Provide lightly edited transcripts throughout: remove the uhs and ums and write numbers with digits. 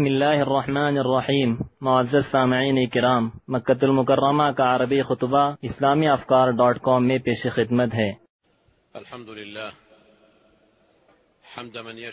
بسم الله الرحمن الرحیم. معزز سامعین کرام، مکہ المکرمہ کا عربی خطبہ اسلامی افکار.com میں پیش خدمت ہے۔ الحمد لله حمد من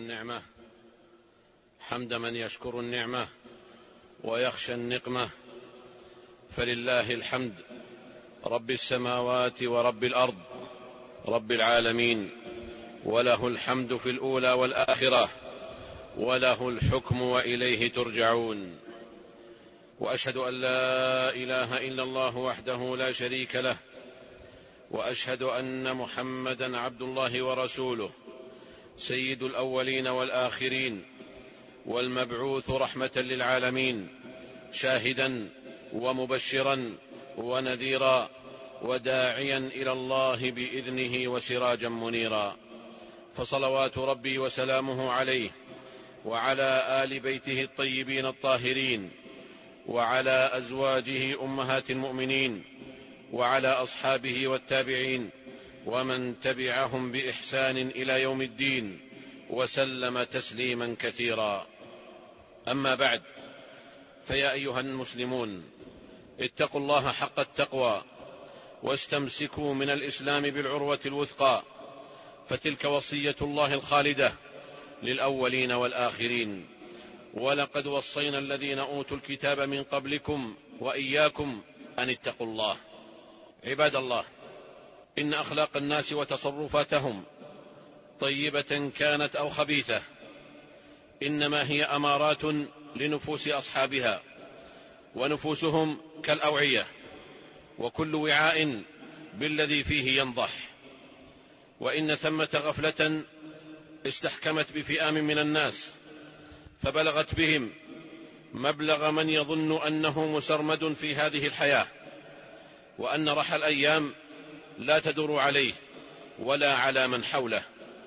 يشكر النعمة ويخشى النقمة، فلله الحمد رب السماوات ورب الأرض رب العالمين، وله الحمد في الأولى والآخرة، وله الحكم وإليه ترجعون. وأشهد أن لا إله إلا الله وحده لا شريك له، وأشهد أن محمدا عبد الله ورسوله، سيد الأولين والآخرين، والمبعوث رحمة للعالمين، شاهدا ومبشرا ونذيرا وداعيا إلى الله بإذنه وسراجا منيرا. فصلوات ربي وسلامه عليه وعلى آل بيته الطيبين الطاهرين، وعلى أزواجه أمهات المؤمنين، وعلى أصحابه والتابعين ومن تبعهم بإحسان إلى يوم الدين، وسلم تسليما كثيرا. أما بعد، فيا أيها المسلمون، اتقوا الله حق التقوى، واستمسكوا من الإسلام بالعروة الوثقى، فتلك وصية الله الخالدة للأولين والآخرين. ولقد وصينا الذين أوتوا الكتاب من قبلكم وإياكم أن اتقوا الله. عباد الله، إن أخلاق الناس وتصرفاتهم طيبة كانت أو خبيثة إنما هي أمارات لنفوس أصحابها، ونفوسهم كالأوعية، وكل وعاء بالذي فيه ينضح. وإن ثمة غفلة استحكمت بفئام من الناس، فبلغت بهم مبلغ من يظن أنه مسرمد في هذه الحياة، وأن رحى الأيام لا تدور عليه ولا على من حوله.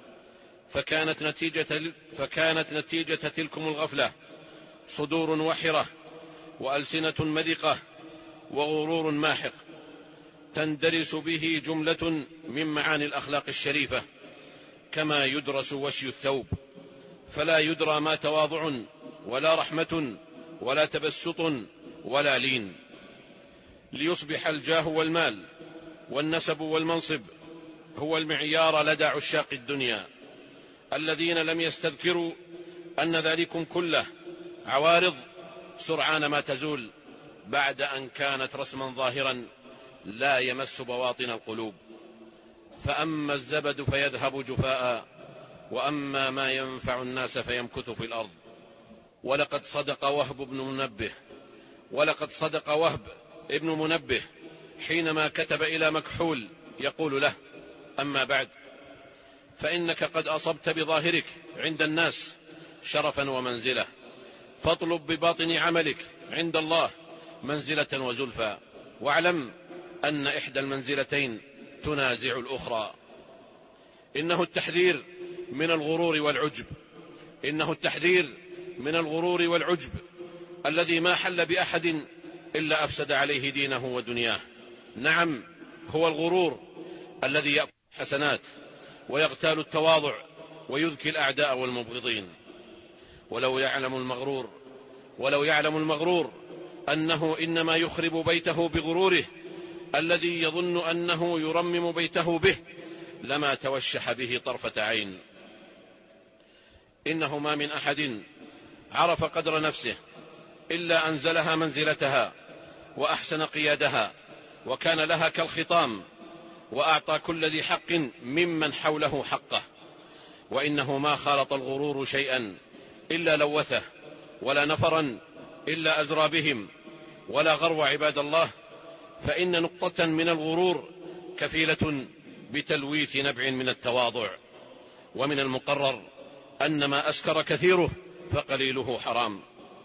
فكانت نتيجة تلكم الغفلة صدور وحرة، وألسنة مذقة، وغرور ماحق، تندرس به جملة من معاني الأخلاق الشريفة، كما يدرس وشي الثوب، فلا يدرى ما تواضع ولا رحمة ولا تبسط ولا لين، ليصبح الجاه والمال والنسب والمنصب هو المعيار لدى عشاق الدنيا، الذين لم يستذكروا أن ذلكم كله عوارض سرعان ما تزول، بعد أن كانت رسما ظاهرا لا يمس بواطن القلوب. فأما الزبد فيذهب جفاء، وأما ما ينفع الناس فيمكث في الأرض. ولقد صدق وهب ابن منبه حينما كتب إلى مكحول يقول له: أما بعد، فإنك قد أصبت بظاهرك عند الناس شرفا ومنزلة، فاطلب بباطن عملك عند الله منزلة وزلفى، واعلم أن إحدى المنزلتين تنازع الأخرى. إنه التحذير من الغرور والعجب الذي ما حل بأحد إلا أفسد عليه دينه ودنياه. نعم، هو الغرور الذي يأكل الحسنات ويغتال التواضع ويذكي الأعداء والمبغضين. ولو يعلم المغرور أنه إنما يخرب بيته بغروره الذي يظن أنه يرمم بيته به، لما توشح به طرفة عين. إنه ما من أحد عرف قدر نفسه إلا أنزلها منزلتها، وأحسن قيادها، وكان لها كالخطام، وأعطى كل ذي حق ممن حوله حقه. وإنه ما خالط الغرور شيئا إلا لوثه، ولا نفرا إلا أزرى بهم، ولا غرو. عباد الله، فإن نقطة من الغرور كفيلة بتلويث نبع من التواضع. ومن المقرر أن ما أسكر كثيره فقليله حرام.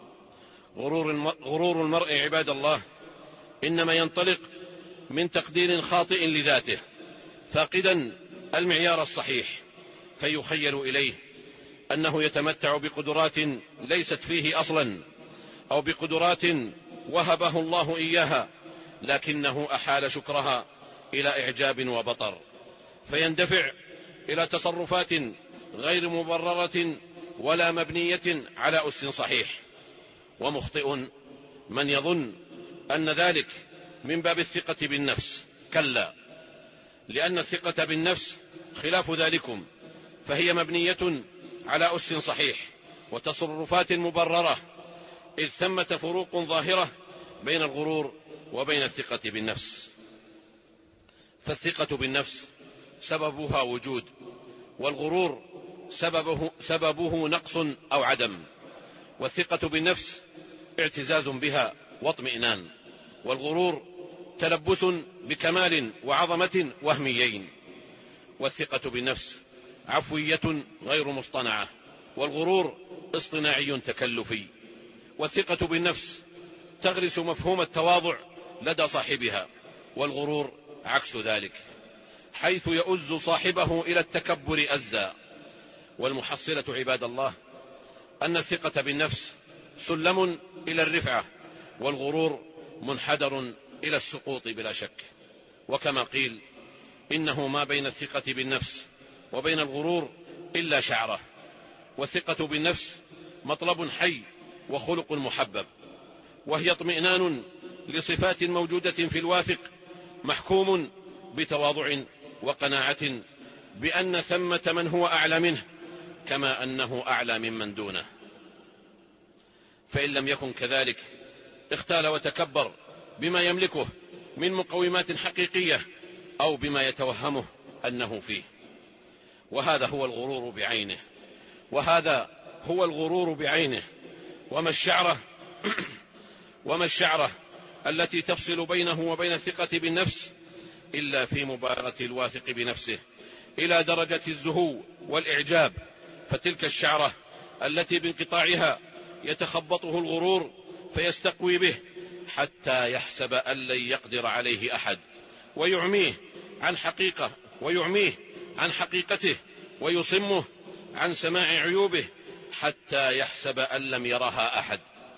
غرور المرء عباد الله إنما ينطلق من تقدير خاطئ لذاته، فاقدا المعيار الصحيح، فيخيل إليه أنه يتمتع بقدرات ليست فيه أصلا، أو بقدرات وهبه الله إياها لكنه أحال شكرها إلى إعجاب وبطر، فيندفع إلى تصرفات غير مبررة ولا مبنية على أس صحيح. ومخطئ من يظن أن ذلك من باب الثقة بالنفس، كلا، لأن الثقة بالنفس خلاف ذلكم، فهي مبنية على أس صحيح وتصرفات مبررة، إذ ثمة فروق ظاهرة بين الغرور وبين الثقة بالنفس. فالثقة بالنفس سببها وجود، والغرور سببه نقص أو عدم. والثقة بالنفس اعتزاز بها واطمئنان، والغرور تلبس بكمال وعظمة وهميين. والثقة بالنفس عفوية غير مصطنعة، والغرور اصطناعي تكلفي. والثقة بالنفس تغرس مفهوم التواضع لدى صاحبها، والغرور عكس ذلك، حيث يؤز صاحبه إلى التكبر أزا. والمحصلة عباد الله أن الثقة بالنفس سلم إلى الرفعة، والغرور منحدر إلى السقوط بلا شك. وكما قيل إنه ما بين الثقة بالنفس وبين الغرور إلا شعرة. والثقة بالنفس مطلب حي وخلق محبب، وهي اطمئنان لصفات موجودة في الواثق، محكوم بتواضع وقناعة بأن ثمة من هو أعلى منه، كما أنه أعلى ممن دونه. فإن لم يكن كذلك اختال وتكبر بما يملكه من مقومات حقيقية أو بما يتوهمه أنه فيه. وهذا هو الغرور بعينه، وما الشعرة التي تفصل بينه وبين الثقة بالنفس إلا في مبالغة الواثق بنفسه إلى درجة الزهو والإعجاب. فتلك الشعرة التي بانقطاعها يتخبطه الغرور فيستقوي به حتى يحسب أن لن يقدر عليه أحد، ويعميه عن حقيقته ويصمه عن سماع عيوبه حتى يحسب أن لم يرها أحد.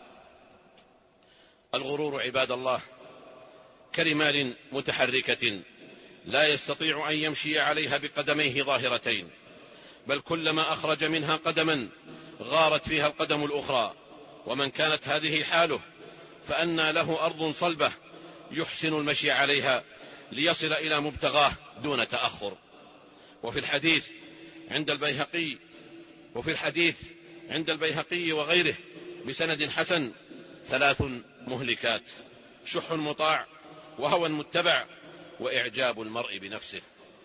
الغرور عباد الله كرمال متحركة لا يستطيع أن يمشي عليها بقدميه ظاهرتين، بل كلما أخرج منها قدما غارت فيها القدم الأخرى. ومن كانت هذه حاله فأنى له أرض صلبة يحسن المشي عليها ليصل إلى مبتغاه دون تأخر. وفي الحديث عند البيهقي وغيره بسند حسن 3 مهلكات: شح مطاع، وهوى متبع، وإعجاب المرء بنفسه.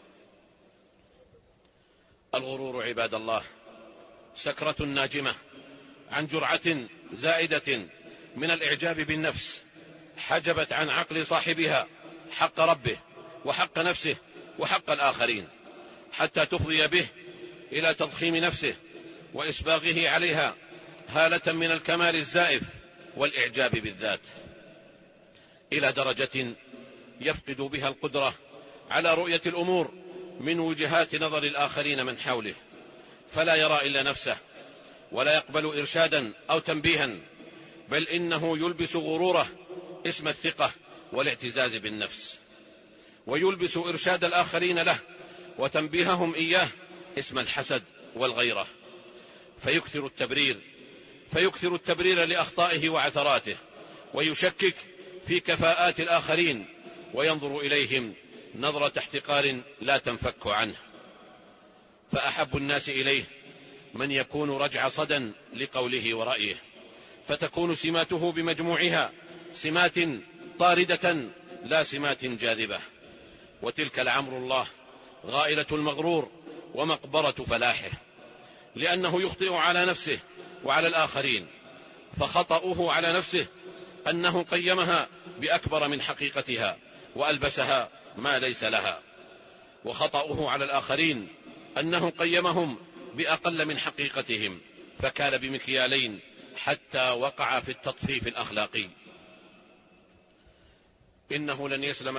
الغرور عباد الله سكرة ناجمة عن جرعة زائدة من الإعجاب بالنفس، حجبت عن عقل صاحبها حق ربه وحق نفسه وحق الآخرين، حتى تفضي به إلى تضخيم نفسه وإسباغه عليها هالة من الكمال الزائف والإعجاب بالذات، إلى درجة يفقد بها القدرة على رؤية الأمور من وجهات نظر الآخرين من حوله، فلا يرى إلا نفسه ولا يقبل إرشادا أو تنبيها، بل إنه يلبس غروره اسم الثقة والاعتزاز بالنفس، ويلبس إرشاد الآخرين له وتنبيههم إياه اسم الحسد والغيرة، فيكثر التبرير لأخطائه وعثراته، ويشكك في كفاءات الآخرين، وينظر إليهم نظرة احتقار لا تنفك عنه. فأحب الناس إليه من يكون رجع صدى لقوله ورأيه، فتكون سماته بمجموعها سمات طاردة لا سمات جاذبة. وتلك لعمر الله غائلة المغرور ومقبرة فلاحه، لأنه يخطئ على نفسه وعلى الآخرين. فخطأه على نفسه أنه قيمها بأكبر من حقيقتها وألبسها ما ليس لها، وخطأه على الآخرين أنه قيمهم بأقل من حقيقتهم، فكان بمكيالين حتى وقع في التطفيف الأخلاقي. إنه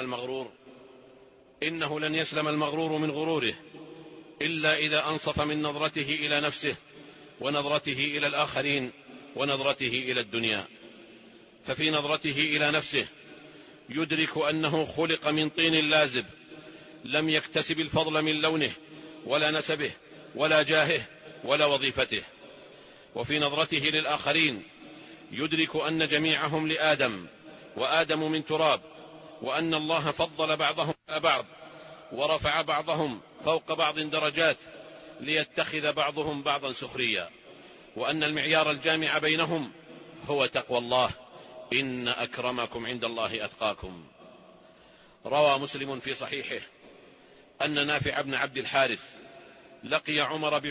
لن يسلم المغرور من غروره إلا إذا أنصف من نظرته إلى نفسه ونظرته إلى الآخرين ونظرته إلى الدنيا. ففي نظرته إلى نفسه يدرك أنه خلق من طين لازب، لم يكتسب الفضل من لونه ولا نسبه ولا جاهه ولا وظيفته، وفي نظرته للآخرين يدرك أن جميعهم لآدم، وآدم من تراب، وأن الله فضل بعضهم على بعض ورفع بعضهم فوق بعض درجات ليتخذ بعضهم بعضا سخريا، وأن المعيار الجامع بينهم هو تقوى الله، إن أكرمكم عند الله أتقاكم. روى مسلم في صحيحه أن نافع بن عبد الحارث لقي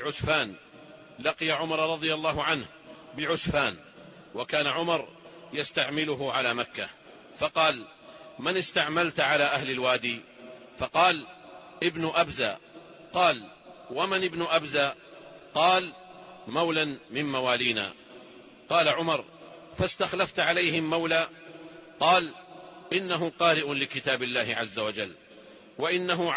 عمر رضي الله عنه بعسفان، وكان عمر يستعمله على مكة، فقال: من استعملت على أهل الوادي؟ فقال: ابن أبزة. قال: ومن ابن أبزة؟ قال: مولا من موالينا. قال عمر: فاستخلفت عليهم مولى؟ قال: إنه قارئ لكتاب الله عز وجل، وإنه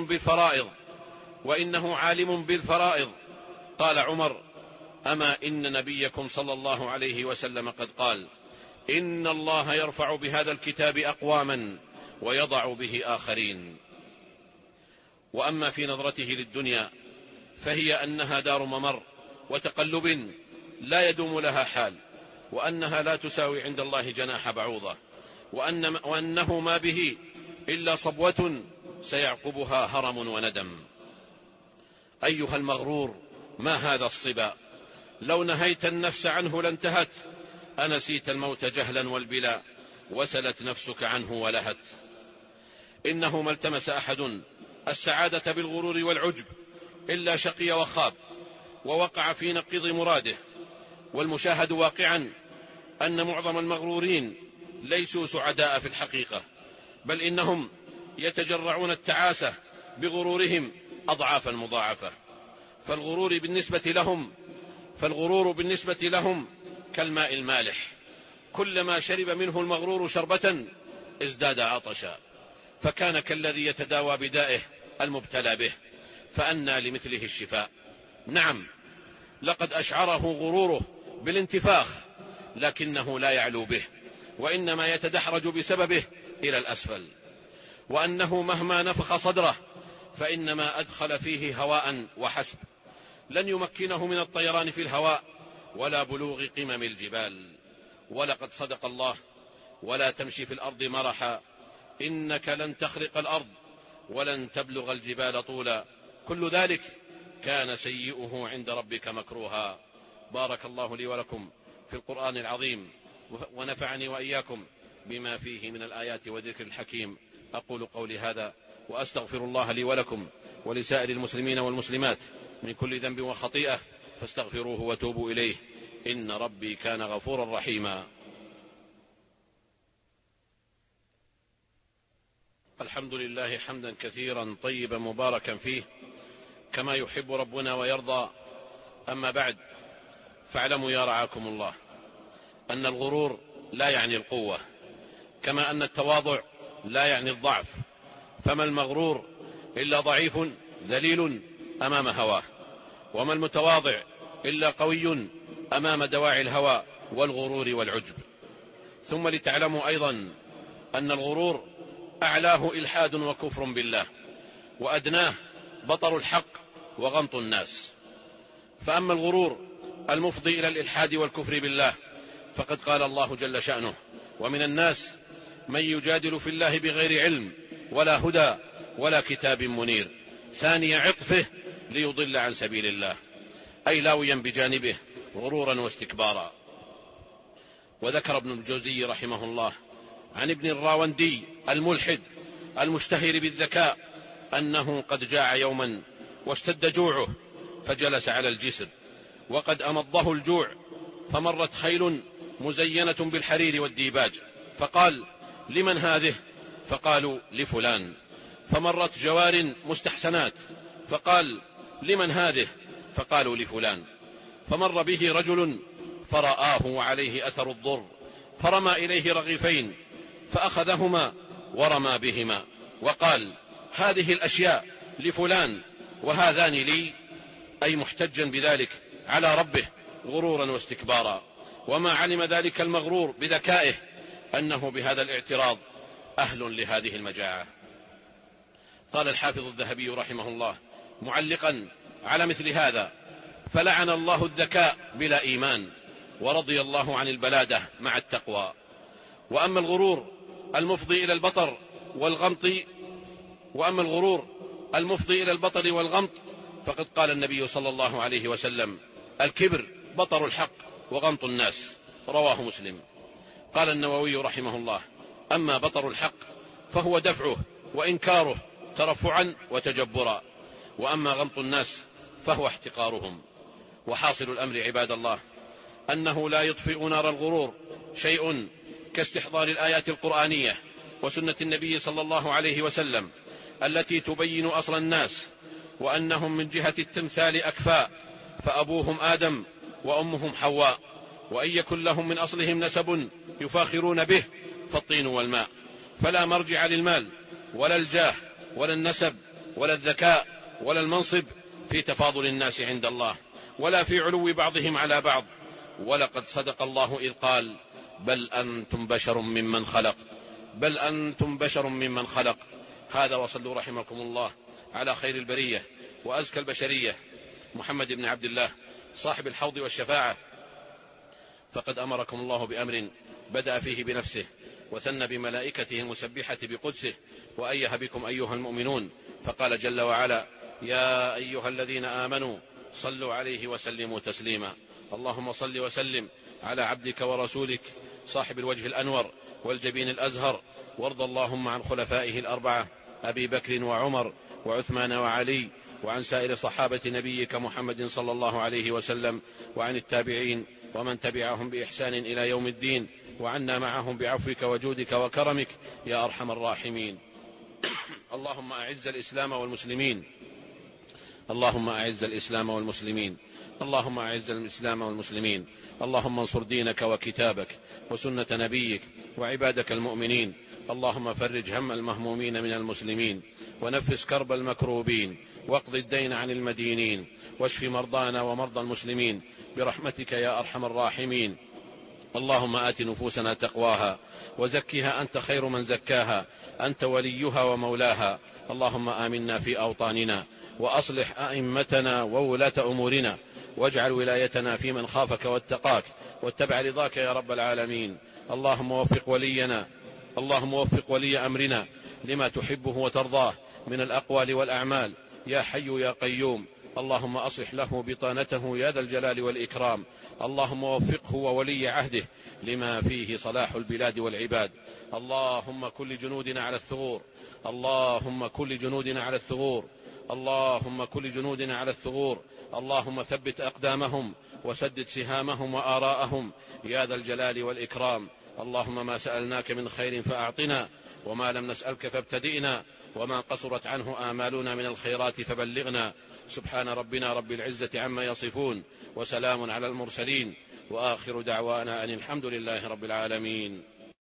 عالم بالفرائض. قال عمر: أما إن نبيكم صلى الله عليه وسلم قد قال: إن الله يرفع بهذا الكتاب أقواما ويضع به آخرين. وأما في نظرته للدنيا فهي أنها دار ممر وتقلب لا يدوم لها حال، وأنها لا تساوي عند الله جناح بعوضة، وأنه ما به إلا صبوة سيعقبها هرم وندم. أيها المغرور، ما هذا الصبا؟ لو نهيت النفس عنه لانتهت، أنسيت الموت جهلا والبلا، وسلت نفسك عنه ولهت. إنه ما التمس أحد السعادة بالغرور والعجب إلا شقي وخاب، ووقع في نقيض مراده. والمشاهد واقعا أن معظم المغرورين ليسوا سعداء في الحقيقة، بل إنهم يتجرعون التعاسة بغرورهم أضعافا مضاعفة. فالغرور بالنسبة لهم كالماء المالح، كلما شرب منه المغرور شربة ازداد عطشا، فكان كالذي يتداوى بدائه المبتلى به، فأنى لمثله الشفاء. نعم، لقد أشعره غروره بالانتفاخ، لكنه لا يعلو به، وإنما يتدحرج بسببه إلى الأسفل، وأنه مهما نفخ صدره فإنما أدخل فيه هواء وحسب، لن يمكنه من الطيران في الهواء ولا بلوغ قمم الجبال. ولقد صدق الله: ولا تمشي في الأرض مرحا إنك لن تخرق الأرض ولن تبلغ الجبال طولا، كل ذلك كان سيئه عند ربك مكروها. بارك الله لي ولكم في القرآن العظيم، ونفعني وإياكم بما فيه من الآيات والذكر الحكيم. أقول قولي هذا وأستغفر الله لي ولكم ولسائر المسلمين والمسلمات من كل ذنب وخطيئة، فاستغفروه وتوبوا إليه، إن ربي كان غفورا رحيما. الحمد لله حمدا كثيرا طيبا مباركا فيه، كما يحب ربنا ويرضى. أما بعد، فاعلموا يا رعاكم الله أن الغرور لا يعني القوة، كما أن التواضع لا يعني الضعف، فما المغرور إلا ضعيف ذليل أمام هواه، وما المتواضع إلا قوي أمام دواعي الهوى والغرور والعجب. ثم لتعلموا أيضا أن الغرور أعلاه إلحاد وكفر بالله، وأدناه بطر الحق وغمط الناس. فأما الغرور المفضي إلى الإلحاد والكفر بالله فقد قال الله جل شأنه: ومن الناس من يجادل في الله بغير علم ولا هدى ولا كتاب منير، ثاني عطفه ليضل عن سبيل الله، أي لاويا بجانبه غرورا واستكبارا. وذكر ابن الجوزي رحمه الله عن ابن الراوندي الملحد المشتهر بالذكاء أنه قد جاع يوما واشتد جوعه فجلس على الجسر، وقد أمضه الجوع، فمرت خيل مزينة بالحرير والديباج، فقال: لمن هذه؟ فقالوا: لفلان. فمرت جوار مستحسنات، فقال: لمن هذه؟ فقالوا: لفلان. فمر به رجل فرآه وعليه أثر الضر، فرمى إليه رغيفين فأخذهما ورمى بهما، وقال: هذه الأشياء لفلان وهذان لي، أي محتجا بذلك على ربه غرورا واستكبارا. وما علم ذلك المغرور بذكائه أنه بهذا الاعتراض أهل لهذه المجاعة. قال الحافظ الذهبي رحمه الله معلقا على مثل هذا: فلعن الله الذكاء بلا إيمان، ورضي الله عن البلادة مع التقوى. وأما الغرور المفضي إلى البطر والغمط فقد قال النبي صلى الله عليه وسلم: الكبر بطر الحق وغمط الناس، رواه مسلم. قال النووي رحمه الله: أما بطر الحق فهو دفعه وإنكاره ترفعا وتجبرا، وأما غمط الناس فهو احتقارهم. وحاصل الأمر عباد الله أنه لا يطفئ نار الغرور شيء كاستحضار الآيات القرآنية وسنة النبي صلى الله عليه وسلم التي تبين أصل الناس، وأنهم من جهة التمثال أكفاء، فأبوهم آدم وأمهم حواء، وإن يكن لهم من أصلهم نسب يفاخرون به فالطين والماء، فلا مرجع للمال ولا الجاه ولا النسب ولا الذكاء ولا المنصب في تفاضل الناس عند الله، ولا في علو بعضهم على بعض. ولقد صدق الله إذ قال: بل أنتم بشر ممن خلق. هذا، وصلوا رحمكم الله على خير البرية وأزكى البشرية محمد بن عبد الله صاحب الحوض والشفاعة، فقد أمركم الله بأمر بدأ فيه بنفسه وثنى بملائكته المسبحة بقدسه، وأيه بكم أيها المؤمنون، فقال جل وعلا: يا أيها الذين آمنوا صلوا عليه وسلموا تسليما. اللهم صل وسلم على عبدك ورسولك صاحب الوجه الأنور والجبين الأزهر، وارض اللهم عن خلفائه الأربعة أبي بكر وعمر وعثمان وعلي، وعن سائر صحابة نبيك محمد صلى الله عليه وسلم، وعن التابعين ومن تبعهم بإحسان إلى يوم الدين، وعنا معهم بعفوك وجودك وكرمك يا أرحم الراحمين. اللهم أعز الإسلام والمسلمين، اللهم أعز الإسلام والمسلمين، اللهم أعز الإسلام والمسلمين. اللهم انصر دينك وكتابك وسنة نبيك وعبادك المؤمنين. اللهم فرج هم المهمومين من المسلمين، ونفس كرب المكروبين، واقض الدين عن المدينين، واشف مرضانا ومرضى المسلمين برحمتك يا أرحم الراحمين. اللهم آت نفوسنا تقواها وزكها أنت خير من زكاها، أنت وليها ومولاها. اللهم آمنا في أوطاننا، وأصلح أئمتنا وولاة أمورنا، واجعل ولايتنا في من خافك واتقاك واتبع رضاك يا رب العالمين. اللهم وفق ولي أمرنا لما تحبه وترضاه من الأقوال والأعمال يا حي يا قيوم. اللهم أصلح له بطانته يا ذا الجلال والإكرام. اللهم وفقه وولي عهده لما فيه صلاح البلاد والعباد. اللهم كل جنودنا على الثغور، اللهم كل جنودنا على الثغور، اللهم كل جنودنا على الثغور. اللهم ثبت أقدامهم وسدد سهامهم وآراءهم يا ذا الجلال والإكرام. اللهم ما سألناك من خير فأعطنا، وما لم نسألك فابتدئنا، وما قصرت عنه آمالنا من الخيرات فبلغنا. سبحان ربنا رب العزة عما يصفون، وسلام على المرسلين، وآخر دعوانا أن الحمد لله رب العالمين.